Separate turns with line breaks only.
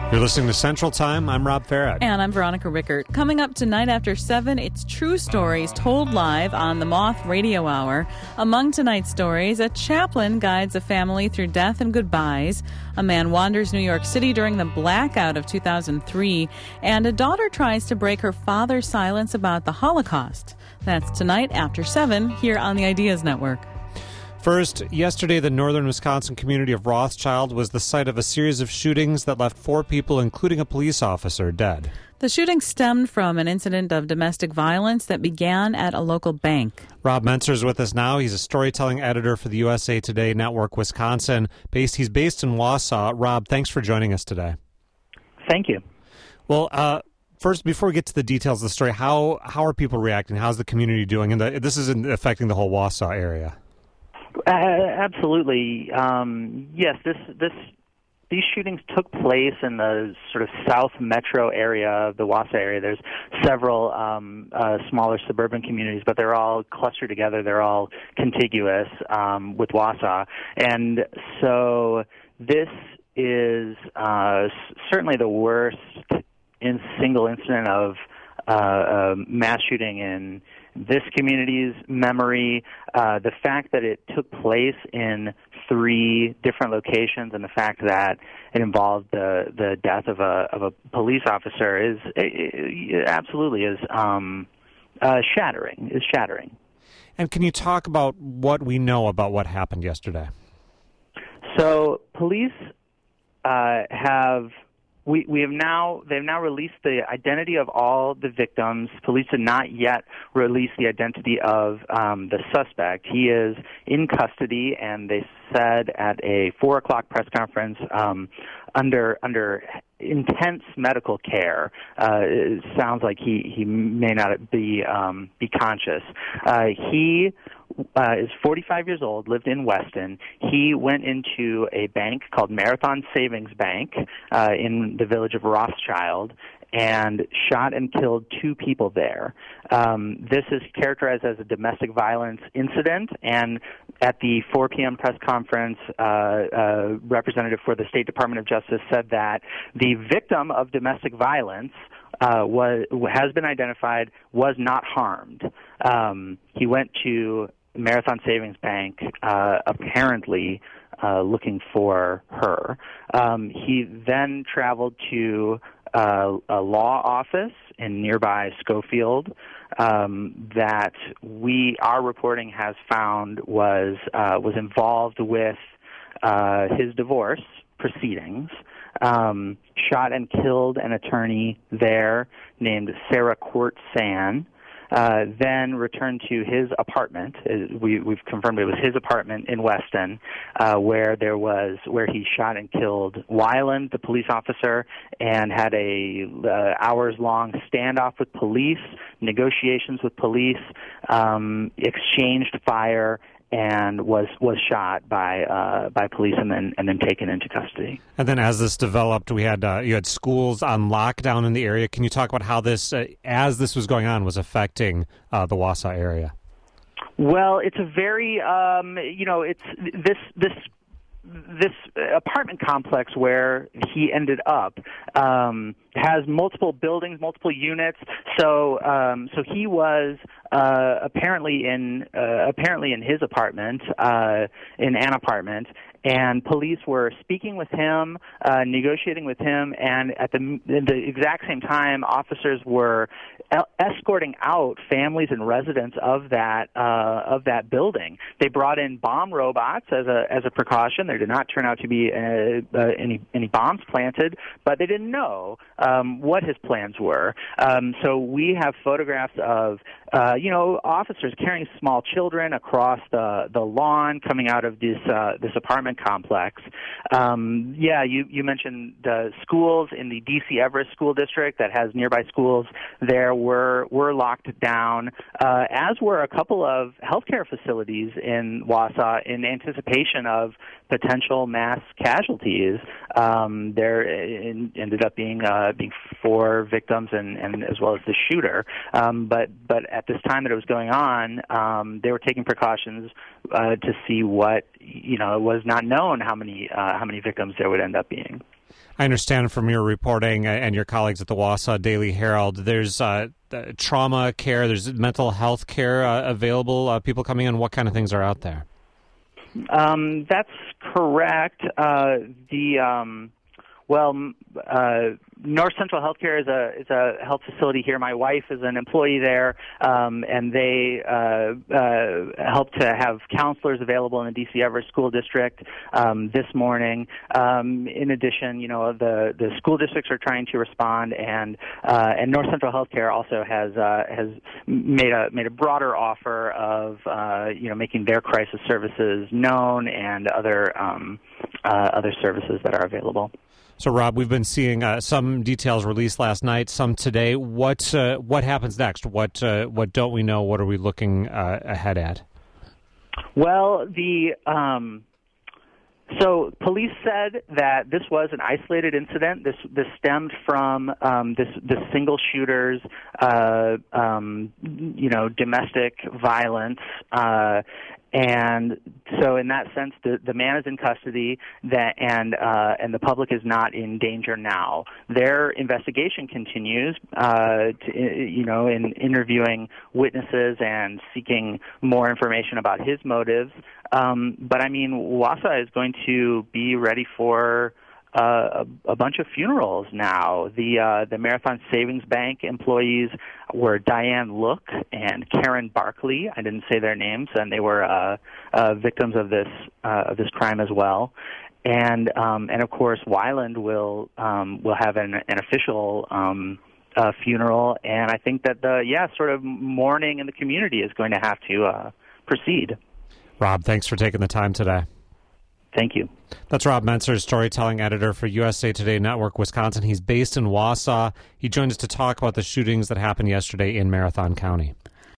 You're listening to Central Time. I'm Rob Farrett.
And I'm Veronica Rickert. Coming up tonight after 7, it's True Stories told live on the Moth Radio Hour. Among tonight's stories, a chaplain guides a family through death and goodbyes. A man wanders New York City during the blackout of 2003. And a daughter tries to break her father's silence about the Holocaust. That's tonight after 7 here on the Ideas Network.
First, yesterday, the northern Wisconsin community of Rothschild was the site of a series of shootings that left 4 people, including a police officer, dead.
The shooting stemmed from an incident of domestic violence that began at a local bank.
Rob Mentzer is with us now. He's a storytelling editor for the USA Today Network Wisconsin. He's based in Wausau. Rob, thanks for joining us today.
Thank you.
Well, first, before we get to the details of the story, how are people reacting? How's the community doing? And this isn't affecting the whole Wausau area.
Absolutely. Yes, these shootings took place in the sort of south metro area of the Wausau area. There's several smaller suburban communities, but they're all clustered together. They're all contiguous with Wausau. And so this is certainly the worst single incident of mass shooting in this community's memory. The fact that it took place in 3 different locations, and the fact that it involved the death of a police officer is shattering.
And can you talk about what we know about what happened yesterday?
So police they've now released the identity of all the victims. Police have not yet released the identity of the suspect. He is in custody, and they said at a 4:00 press conference under intense medical care. It sounds like he may not be conscious. He is 45 years old, lived in Weston. He went into a bank called Marathon Savings Bank in the village of Rothschild and shot and killed 2 people there. This is characterized as a domestic violence incident, and at the 4 p.m. press conference, a representative for the State Department of Justice said that the victim of domestic violence has been identified, was not harmed. He went to Marathon Savings Bank apparently looking for her. He then traveled to a law office in nearby Schofield that our reporting has found was involved with his divorce proceedings. Shot and killed an attorney there named Sarah Court-San. Then returned to his apartment. We've confirmed it was his apartment in Weston, where he shot and killed Weiland, the police officer, and had a hours-long standoff with police, negotiations with police, exchanged fire, and was shot by police and then taken into custody.
And then, as this developed, you had schools on lockdown in the area. Can you talk about how this, as this was going on, was affecting the Wausau area?
Well, it's a very this apartment complex where he ended up has multiple buildings, multiple units. So he was apparently in his apartment, in an apartment, and police were speaking with him, negotiating with him, and at the exact same time, officers were escorting out families and residents of that building. They brought in bomb robots as a precaution. There did not turn out to be any bombs planted, but they didn't know what his plans were. So we have photographs of officers carrying small children across the lawn coming out of this apartment complex. You mentioned the schools in the D.C. Everest School District that has nearby schools. There were locked down, as were a couple of healthcare facilities in Wausau in anticipation of potential mass casualties. There ended up being 4 victims and as well as the shooter. But at this time that it was going on, they were taking precautions to see what, it was not known how many victims there would end up being.
I understand from your reporting and your colleagues at the Wausau Daily Herald, there's trauma care, there's mental health care available, people coming in. What kind of things are out there?
That's correct. North Central Healthcare is a health facility here. My wife is an employee there, and they help to have counselors available in the D.C. Everett School District this morning. In addition, the school districts are trying to respond, and North Central Healthcare also has made a broader offer of making their crisis services known and other services that are available.
So, Rob, we've been seeing some details released last night, some today. What happens next? What don't we know? What are we looking ahead at?
Well, so police said that this was an isolated incident. This stemmed from this single shooter's domestic violence. And so, in that sense, the man is in custody, and the public is not in danger now. Their investigation continues, in interviewing witnesses and seeking more information about his motives. But I mean, Wausau is going to be ready for a bunch of funerals now. The Marathon Savings Bank employees were Diane Look and Karen Barkley. I didn't say their names, and they were victims of this crime as well. And of course, Weiland will have an official funeral, and I think that sort of mourning in the community is going to have to proceed.
Rob, thanks for taking the time today.
Thank you.
That's Rob Mentzer, storytelling editor for USA Today Network Wisconsin. He's based in Wausau. He joined us to talk about the shootings that happened yesterday in Marathon County.